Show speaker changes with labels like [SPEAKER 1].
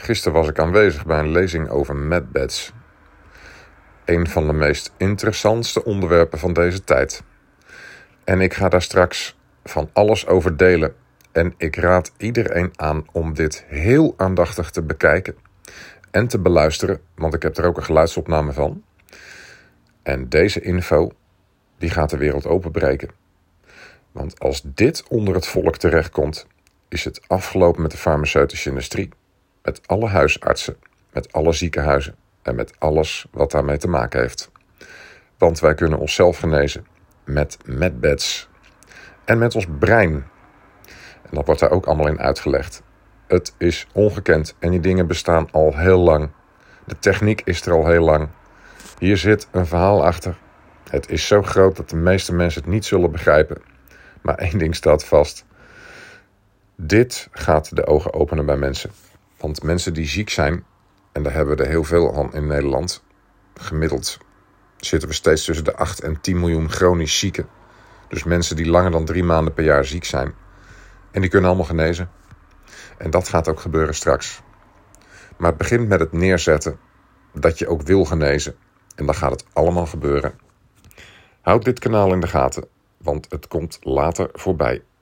[SPEAKER 1] Gisteren was ik aanwezig bij een lezing over medbeds. Een van de meest interessantste onderwerpen van deze tijd. En ik ga daar straks van alles over delen. En ik raad iedereen aan om dit heel aandachtig te bekijken en te beluisteren, want ik heb er ook een geluidsopname van. En deze info, die gaat de wereld openbreken. Want als dit onder het volk terechtkomt, is het afgelopen met de farmaceutische industrie, met alle huisartsen, met alle ziekenhuizen en met alles wat daarmee te maken heeft. Want wij kunnen onszelf genezen met medbeds en met ons brein. En dat wordt daar ook allemaal in uitgelegd. Het is ongekend en die dingen bestaan al heel lang. De techniek is er al heel lang. Hier zit een verhaal achter. Het is zo groot dat de meeste mensen het niet zullen begrijpen. Maar één ding staat vast. Dit gaat de ogen openen bij mensen. Want mensen die ziek zijn, en daar hebben we er heel veel van in Nederland. Gemiddeld zitten we steeds tussen de 8 en 10 miljoen chronisch zieken. Dus mensen die langer dan 3 maanden per jaar ziek zijn. En die kunnen allemaal genezen. En dat gaat ook gebeuren straks. Maar het begint met het neerzetten dat je ook wil genezen. En dan gaat het allemaal gebeuren. Houd dit kanaal in de gaten, want het komt later voorbij.